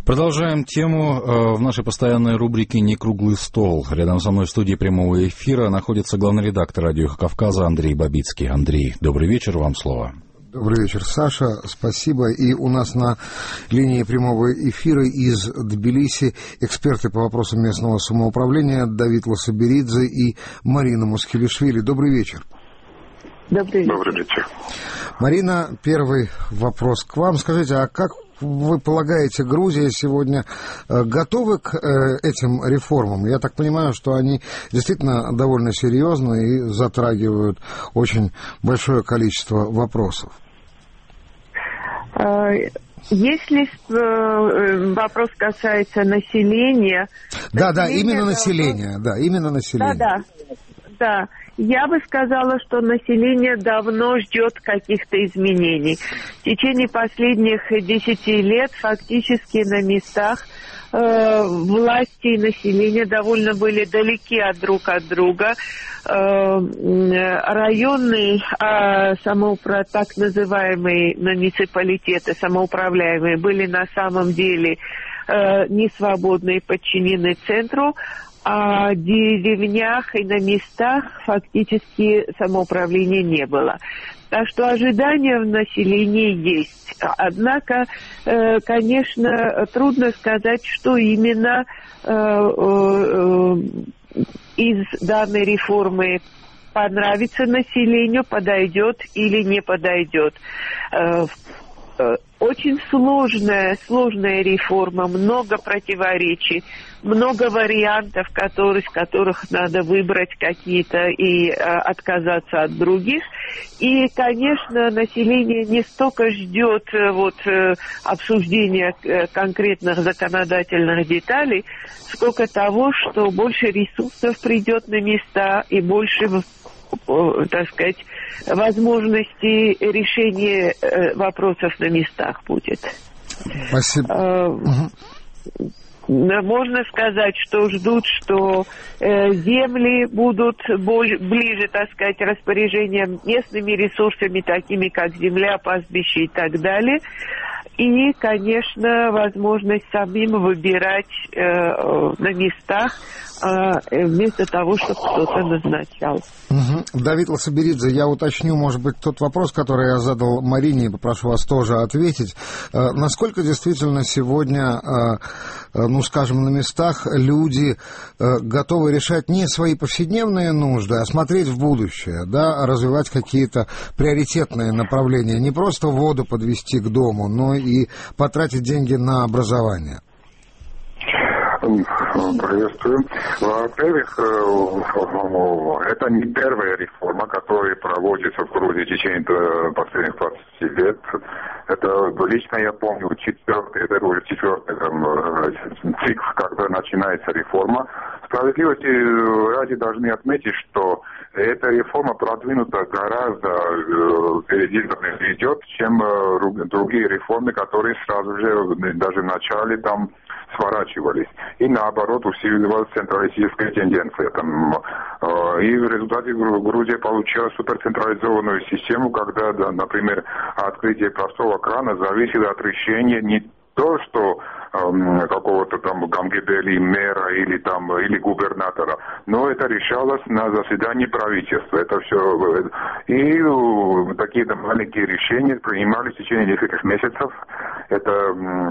Продолжаем тему в нашей постоянной рубрике «Не круглый стол». Рядом со мной в студии прямого эфира находится главный редактор «Радио Эхо Кавказа» Андрей Бабицкий. Андрей, добрый вечер, вам слово. Добрый вечер, Саша, спасибо. И у нас на линии прямого эфира из Тбилиси эксперты по вопросам местного самоуправления Давид Ласаберидзе и Марина Мусхилишвили. Добрый вечер. Добрый вечер. Добрый вечер. Марина, первый вопрос к вам. Скажите, а как вы полагаете, Грузия сегодня готова к этим реформам? Я так понимаю, что они действительно довольно серьезны и затрагивают очень большое количество вопросов. Если вопрос касается населения... Да, именно население. Да, я бы сказала, что население давно ждет каких-то изменений. В течение последних 10 лет фактически на местах власти и население довольно были далеки друг от друга. Районные так называемые муниципалитеты, самоуправляемые, были на самом деле несвободны и подчинены центру, а в деревнях и на местах фактически самоуправления не было. Так что ожидания в населении есть. Однако, конечно, трудно сказать, что именно из данной реформы понравится населению, подойдет или не подойдет. Очень сложная реформа, много противоречий, много вариантов, из которых надо выбрать какие-то и отказаться от других. И, конечно, население не столько ждет обсуждения конкретных законодательных деталей, сколько того, что больше ресурсов придет на места и больше, так сказать, возможности решения вопросов на местах будет. Спасибо. Можно сказать, что ждут, что земли будут ближе, так сказать, распоряжением местными ресурсами, такими как земля, пастбище и так далее. И, конечно, возможность самим выбирать на местах, вместо того, чтобы кто-то назначал. Давид Ласаберидзе, я уточню, может быть, тот вопрос, который я задал Марине, и попрошу вас тоже ответить. Насколько действительно сегодня, скажем, на местах люди готовы решать не свои повседневные нужды, а смотреть в будущее, да, развивать какие-то приоритетные направления, не просто воду подвести к дому, но и потратить деньги на образование? Приветствую. Во-первых, это не первая реформа, которая проводится в Грузии в течение последних 20 лет. Это лично я помню уже четвертый цикл, когда начинается реформа. Справедливости ради должны отметить, что эта реформа продвинута гораздо идет, чем другие реформы, которые сразу же даже в начале там сворачивались. И наоборот усиливалась централистическая тенденция. И в результате Грузия получила суперцентрализованную систему, когда, например, открытие простого крана зависело от решения не то, что какого-то там ГАМГБ мэра или губернатора, но это решалось на заседании правительства. Это все. И такие маленькие решения принимались в течение нескольких месяцев. Это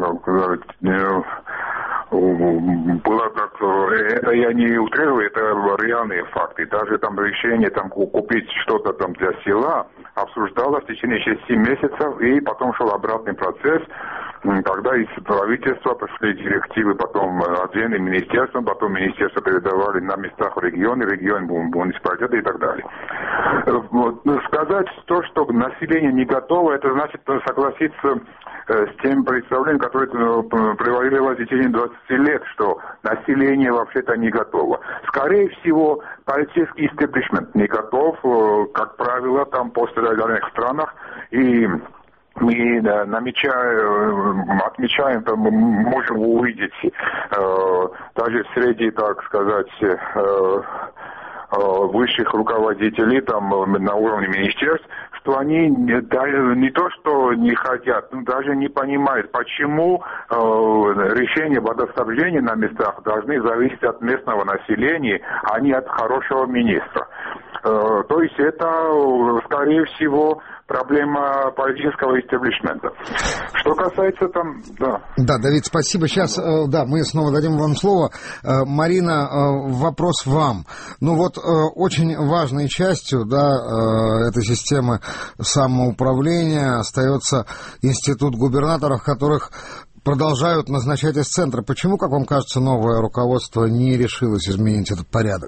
было так, это я не утрирую, это реальные факты. Даже там решение купить что-то там для села обсуждалось в течение 6 месяцев, и потом шел обратный процесс, когда из правительства пошли директивы, потом отдельным министерством, потом министерство передавали на местах в регионы, муниципалитеты и так далее. Сказать то, что население не готово, это значит согласиться с тем представлением, которое превалировало в течение 20 лет, что население вообще-то не готово. Скорее всего, политический истеблишмент не готов, как правило, там в пострадальных странах, и мы отмечаем, можем увидеть даже среди, так сказать, высших руководителей там на уровне министерств, что они не то что не хотят, но даже не понимают, почему решения водоснабжения на местах должны зависеть от местного населения, а не от хорошего министра. То есть это, скорее всего, проблема политического истеблишмента. Что касается там... Да, Давид, спасибо. Сейчас, мы снова дадим вам слово. Марина, вопрос вам. Очень важной частью, этой системы самоуправления остается институт губернаторов, которых продолжают назначать из центра. Почему, как вам кажется, новое руководство не решилось изменить этот порядок?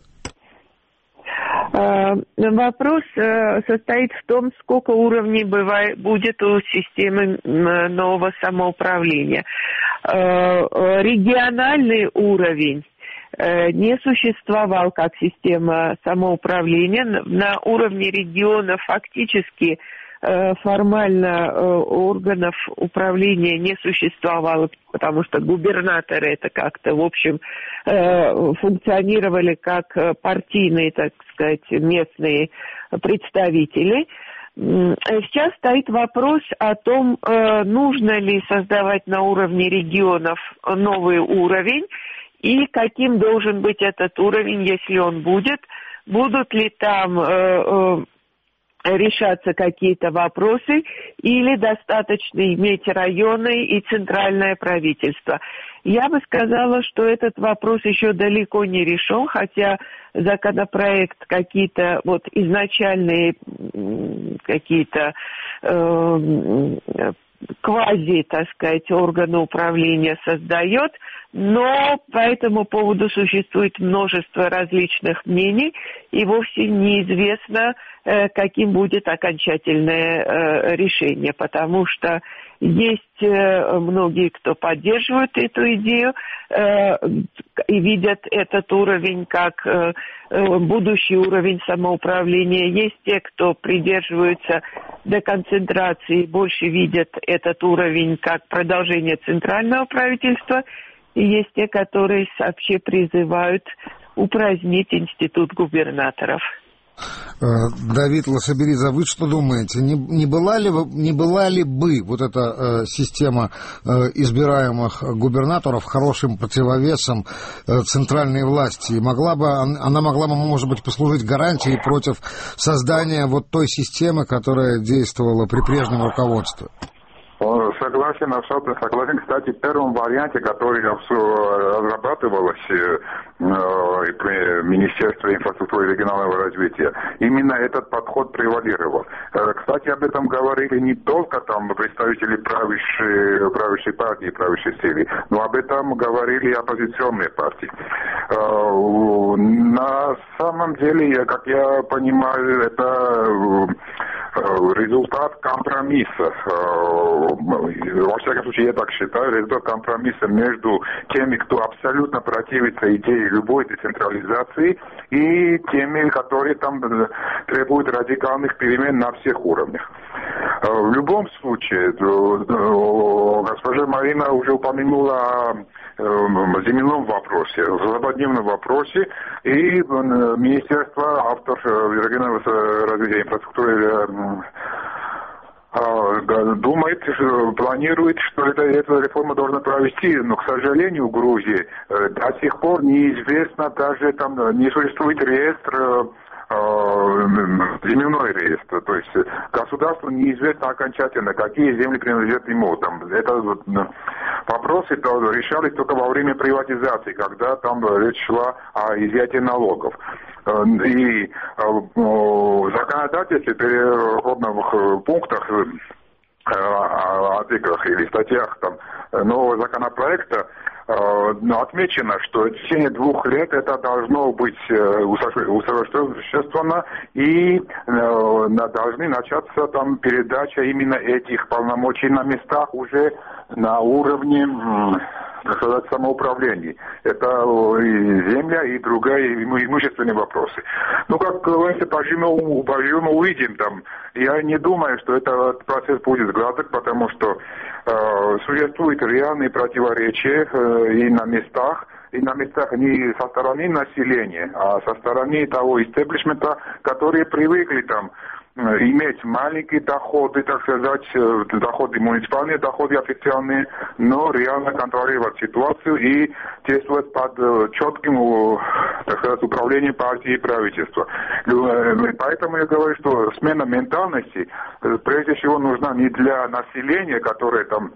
Вопрос состоит в том, сколько уровней будет у системы нового самоуправления. Региональный уровень не существовал как система самоуправления. На уровне региона фактически формально органов управления не существовало, потому что губернаторы это как-то, в общем, функционировали как партийные, так сказать, местные представители. Сейчас стоит вопрос о том, нужно ли создавать на уровне регионов новый уровень и каким должен быть этот уровень, если он будет. Будут ли там решаться какие-то вопросы, или достаточно иметь районы и центральное правительство. Я бы сказала, что этот вопрос еще далеко не решен, хотя законопроект какие-то изначальные какие-то квази, так сказать, органы управления создает, но по этому поводу существует множество различных мнений, и вовсе неизвестно, каким будет окончательное решение, потому что есть многие, кто поддерживает эту идею и видят этот уровень как будущий уровень самоуправления. Есть те, кто придерживаются деконцентрации, больше видят этот уровень как продолжение центрального правительства, и есть те, которые вообще призывают упразднить институт губернаторов. Давид Ласаберидзе, вы что думаете? Не была ли бы вот эта система избираемых губернаторов хорошим противовесом центральной власти? Она могла бы, может быть, послужить гарантией против создания вот той системы, которая действовала при прежнем руководстве? Согласен, абсолютно согласен. Кстати, в первом варианте, который разрабатывалось при Министерстве инфраструктуры и регионального развития, именно этот подход превалировал. Кстати, об этом говорили не только там представители правящей партии, правящей силы, но об этом говорили и оппозиционные партии. На самом деле, как я понимаю, это результат компромисса. Во всяком случае, я так считаю, результат компромисса между теми, кто абсолютно противится идее любой децентрализации, и теми, которые там требуют радикальных перемен на всех уровнях. В любом случае, госпожа Марина уже упомянула о земельном вопросе, злободневном вопросе, и Министерство регионального развития инфраструктуры думает, планирует, что эта реформа должна провести, но, к сожалению, в Грузии до сих пор неизвестно, даже там не существует реестр, земельной реестр, то есть государству неизвестно окончательно, какие земли принадлежат ему. Вопросы решались только во время приватизации, когда там речь шла о изъятии налогов. И в законодательстве, в переходных пунктах, артиклах или статьях нового законопроекта отмечено, что в течение 2 лет это должно быть усовершенствовано, и должны начаться передача именно этих полномочий на местах уже на уровне, так сказать, самоуправления. Это и земля, и другие имущественные вопросы. Как говорится, поживем увидим там. Я не думаю, что этот процесс будет гладок, потому что существуют реальные противоречия и на местах, и на местах не со стороны населения, а со стороны того истеблишмента, которые привыкли там иметь маленькие доходы, так сказать, доходы муниципальные, доходы официальные, но реально контролировать ситуацию и действовать под четким, так сказать, управлением партии и правительства. Поэтому я говорю, что смена ментальности прежде всего нужна не для населения, которое там,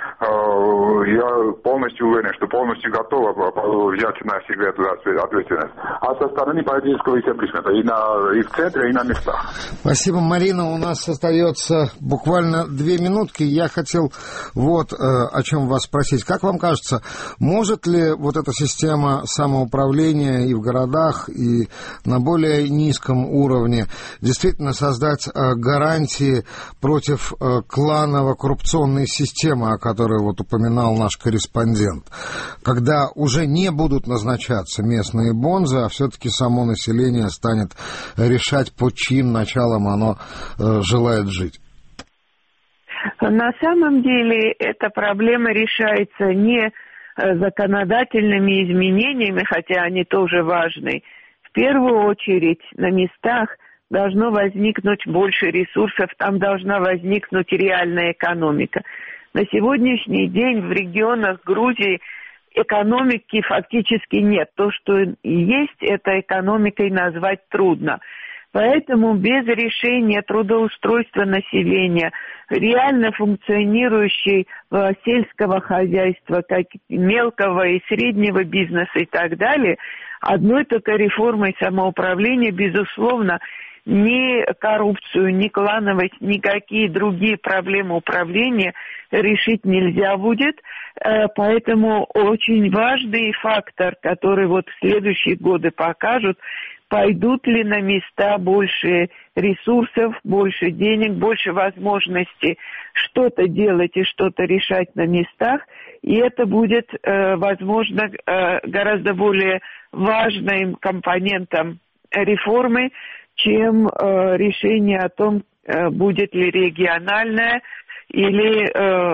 я полностью уверен, что полностью готова взять на себя эту ответственность, а со стороны политического истеблишмента и в центре, и на местах. Спасибо, Марина. У нас остается буквально 2 минутки. Я хотел вот о чем вас спросить. Как вам кажется, может ли вот эта система самоуправления и в городах, и на более низком уровне действительно создать гарантии против кланово-коррупционной системы, о которой вот упоминал наш корреспондент, когда уже не будут назначаться местные бонзы, а все-таки само население станет решать, под чьим началом оно желает жить? На самом деле эта проблема решается не законодательными изменениями, хотя они тоже важны. В первую очередь на местах должно возникнуть больше ресурсов, там должна возникнуть реальная экономика. На сегодняшний день в регионах Грузии экономики фактически нет. То, что есть, это экономикой назвать трудно. Поэтому без решения трудоустройства населения, реально функционирующей сельского хозяйства, как мелкого и среднего бизнеса и так далее, одной только реформой самоуправления, безусловно, ни коррупцию, ни клановость, никакие другие проблемы управления решить нельзя будет. Поэтому очень важный фактор, который вот в следующие годы покажут, пойдут ли на места больше ресурсов, больше денег, больше возможностей что-то делать и что-то решать на местах. И это будет, возможно, гораздо более важным компонентом реформы, чем решение о том, будет ли региональное или,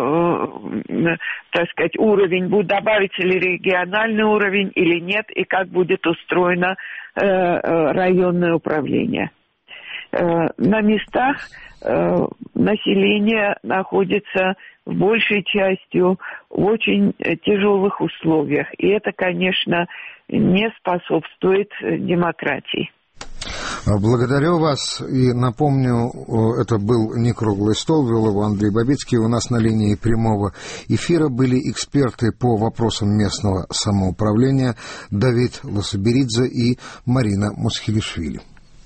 так сказать, уровень, добавится ли региональный уровень или нет, и как будет устроено районное управление. На местах население находится в большей частью в очень тяжелых условиях, и это, конечно, не способствует демократии. Благодарю вас и напомню, это был не круглый стол, вел его Андрей Бабицкий. У нас на линии прямого эфира были эксперты по вопросам местного самоуправления Давид Лособеридзе и Марина Мусхилишвили.